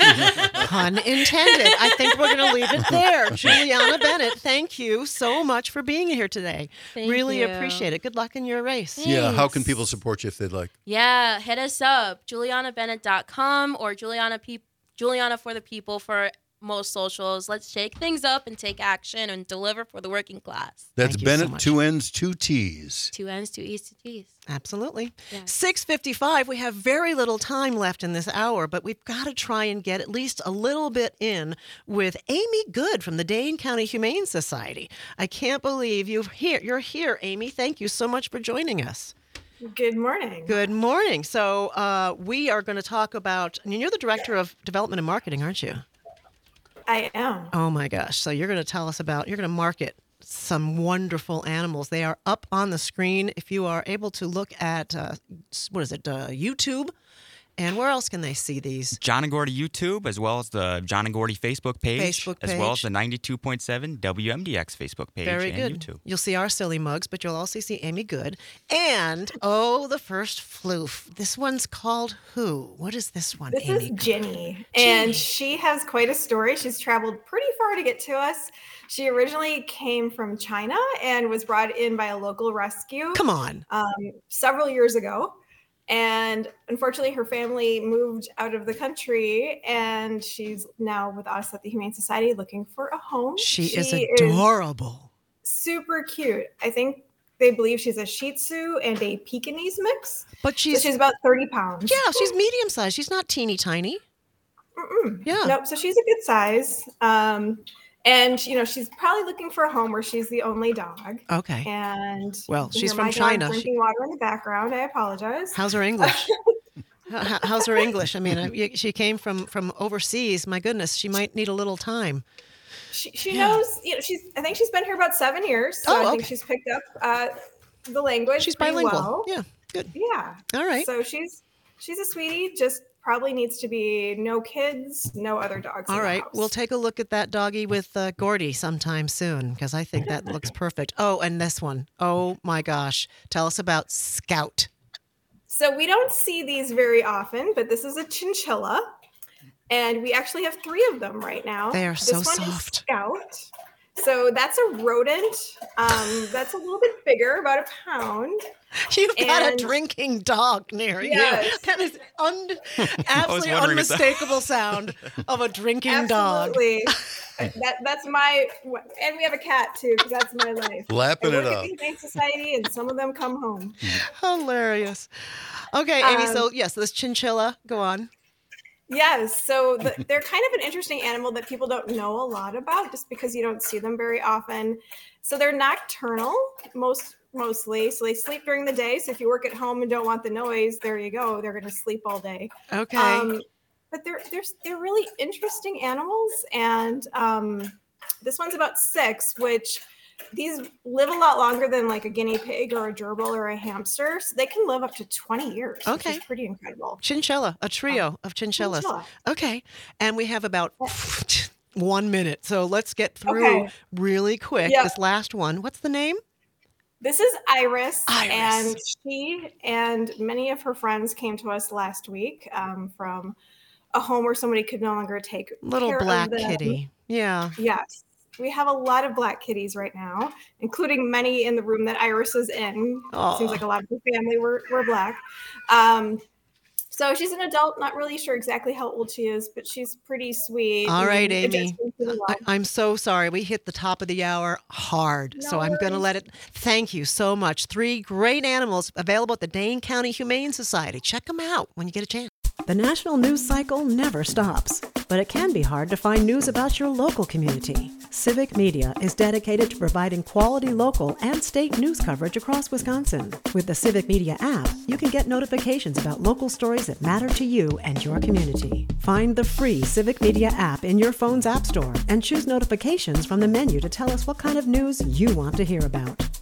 [SPEAKER 1] pun intended. I think we're going to leave it there. Juliana Bennett, thank you so much for being here today.
[SPEAKER 6] Thank
[SPEAKER 1] really
[SPEAKER 6] you.
[SPEAKER 1] appreciate it. Good luck in your race.
[SPEAKER 2] Yeah. How can
[SPEAKER 6] Thanks.
[SPEAKER 2] people support you if they'd like?
[SPEAKER 6] Yeah, hit us up, juliana bennett dot com or Juliana Pe- Juliana for the People for most socials. Let's shake things up and take action and deliver for the working class.
[SPEAKER 2] That's
[SPEAKER 1] Thank you so
[SPEAKER 2] Bennett,
[SPEAKER 1] much.
[SPEAKER 2] two N's, two T's.
[SPEAKER 6] Two N's, two E's, two T's.
[SPEAKER 1] Absolutely.
[SPEAKER 6] Yeah.
[SPEAKER 1] six fifty-five. We have very little time left in this hour, but we've got to try and get at least a little bit in with Amy Good from the Dane County Humane Society. I can't believe you've here. You're here, Amy. Thank you so much for joining us.
[SPEAKER 7] Good morning.
[SPEAKER 1] Good morning. So uh, we are going to talk about, I mean, you're the Director of Development and Marketing, aren't you?
[SPEAKER 7] I am.
[SPEAKER 1] Oh my gosh. So you're going to tell us about, you're going to market some wonderful animals. They are up on the screen. If you are able to look at, uh, what is it, uh, YouTube? And where else can they see these?
[SPEAKER 3] John and Gordy YouTube, as well as the John and Gordy Facebook page,
[SPEAKER 1] Facebook
[SPEAKER 3] as well as
[SPEAKER 1] page.
[SPEAKER 3] the ninety-two point seven W M D X Facebook page
[SPEAKER 1] Very
[SPEAKER 3] and
[SPEAKER 1] good.
[SPEAKER 3] YouTube.
[SPEAKER 1] You'll see our silly mugs, but you'll also see Amy Good. And, oh, the first floof. This one's called who? What is this one,
[SPEAKER 7] This
[SPEAKER 1] Amy?
[SPEAKER 7] is
[SPEAKER 1] Good?
[SPEAKER 7] Jenny,
[SPEAKER 1] Jenny.
[SPEAKER 7] and she has quite a story. She's traveled pretty far to get to us. She originally came from China and was brought in by a local rescue
[SPEAKER 1] Come on.
[SPEAKER 7] um, several years ago. And unfortunately, her family moved out of the country, and she's now with us at the Humane Society looking for a home.
[SPEAKER 1] She, is
[SPEAKER 7] She
[SPEAKER 1] adorable.
[SPEAKER 7] super cute. I think they believe she's a Shih Tzu and a Pekingese mix.
[SPEAKER 1] But
[SPEAKER 7] So
[SPEAKER 1] she's,
[SPEAKER 7] she's about thirty pounds.
[SPEAKER 1] yeah, she's medium sized. She's not teeny tiny.
[SPEAKER 7] Mm-mm.
[SPEAKER 1] Yeah.
[SPEAKER 7] Nope. So she's a good size. Um, and you know, she's probably looking for a home where she's the only dog.
[SPEAKER 1] Okay.
[SPEAKER 7] And
[SPEAKER 1] Well,
[SPEAKER 7] you can
[SPEAKER 1] she's
[SPEAKER 7] hear
[SPEAKER 1] from
[SPEAKER 7] my dog
[SPEAKER 1] China. She-
[SPEAKER 7] Drinking water in the background. I apologize.
[SPEAKER 1] How's her English? How- How's her English? I mean, I- she came from, from overseas. My goodness, she might need a little time.
[SPEAKER 7] She, she
[SPEAKER 1] Yeah.
[SPEAKER 7] knows. You know, she's. I think she's been here about seven years. So
[SPEAKER 1] Oh,
[SPEAKER 7] I think
[SPEAKER 1] okay.
[SPEAKER 7] she's picked up uh, the language.
[SPEAKER 1] She's
[SPEAKER 7] pretty
[SPEAKER 1] bilingual.
[SPEAKER 7] well.
[SPEAKER 1] Yeah, good.
[SPEAKER 7] Yeah.
[SPEAKER 1] All right.
[SPEAKER 7] So she's she's a sweetie. Just probably needs to be no kids, no other dogs. in
[SPEAKER 1] All
[SPEAKER 7] the
[SPEAKER 1] right.
[SPEAKER 7] house.
[SPEAKER 1] We'll take a look at that doggy with uh, Gordy sometime soon because I think that looks perfect. Oh, and this one. Oh, my gosh. Tell us about Scout.
[SPEAKER 7] So we don't see these very often, but this is a chinchilla, and we actually have three of them right now.
[SPEAKER 1] They are
[SPEAKER 7] this
[SPEAKER 1] so
[SPEAKER 7] one
[SPEAKER 1] soft.
[SPEAKER 7] Is Scout. So that's a rodent. Um, that's a little bit bigger, about a pound.
[SPEAKER 1] You've got
[SPEAKER 7] And-
[SPEAKER 1] a drinking dog near
[SPEAKER 7] Yes.
[SPEAKER 1] you. That is un- absolutely
[SPEAKER 3] wondering if that-
[SPEAKER 1] unmistakable sound of a drinking dog.
[SPEAKER 7] Absolutely. that that's my, and we have a cat too, because that's my life.
[SPEAKER 2] Lapping
[SPEAKER 7] I
[SPEAKER 2] it
[SPEAKER 7] work
[SPEAKER 2] up.
[SPEAKER 7] at the Humane Society, and some of them come home.
[SPEAKER 1] Hilarious. Okay, Amy,
[SPEAKER 7] Um,
[SPEAKER 1] so yes, this chinchilla, go on.
[SPEAKER 7] Yes, so the, they're kind of an interesting animal that people don't know a lot about, just because you don't see them very often. So they're nocturnal, most mostly. So they sleep during the day. So if you work at home and don't want the noise, there you go. They're going to sleep all day.
[SPEAKER 1] Okay.
[SPEAKER 7] Um, but they're they're they're really interesting animals, and um, this one's about six, which these live a lot longer than like a guinea pig or a gerbil or a hamster. So they can live up to twenty years,
[SPEAKER 1] Okay.
[SPEAKER 7] which is pretty incredible.
[SPEAKER 1] Chinchilla, a trio of chinchillas.
[SPEAKER 7] Chinchilla.
[SPEAKER 1] Okay. And we have about one minute. So let's get through
[SPEAKER 7] Okay.
[SPEAKER 1] really quick
[SPEAKER 7] Yep.
[SPEAKER 1] this last one. What's the name?
[SPEAKER 7] This is Iris,
[SPEAKER 1] Iris.
[SPEAKER 7] and she and many of her friends came to us last week um, from a home where somebody could no longer take
[SPEAKER 1] Little
[SPEAKER 7] care
[SPEAKER 1] black
[SPEAKER 7] of them.
[SPEAKER 1] kitty. Yeah.
[SPEAKER 7] Yes. We have a lot of black kitties right now, including many in the room that Iris is in.
[SPEAKER 1] Aw.
[SPEAKER 7] Seems like a lot of her family were, were black. Um, so she's an adult, not really sure exactly how old she is, but she's pretty sweet.
[SPEAKER 1] All right,
[SPEAKER 7] and
[SPEAKER 1] Amy.
[SPEAKER 7] adjusting pretty well.
[SPEAKER 1] I, I'm so sorry. We hit the top of the hour hard. so
[SPEAKER 7] No
[SPEAKER 1] I'm going to
[SPEAKER 7] worries.
[SPEAKER 1] let it. Thank you so much. Three great animals available at the Dane County Humane Society. Check them out when you get a chance.
[SPEAKER 5] The national news cycle never stops, but it can be hard to find news about your local community. Civic Media is dedicated to providing quality local and state news coverage across Wisconsin. With the Civic Media app, you can get notifications about local stories that matter to you and your community. Find the free Civic Media app in your phone's app store and choose notifications from the menu to tell us what kind of news you want to hear about.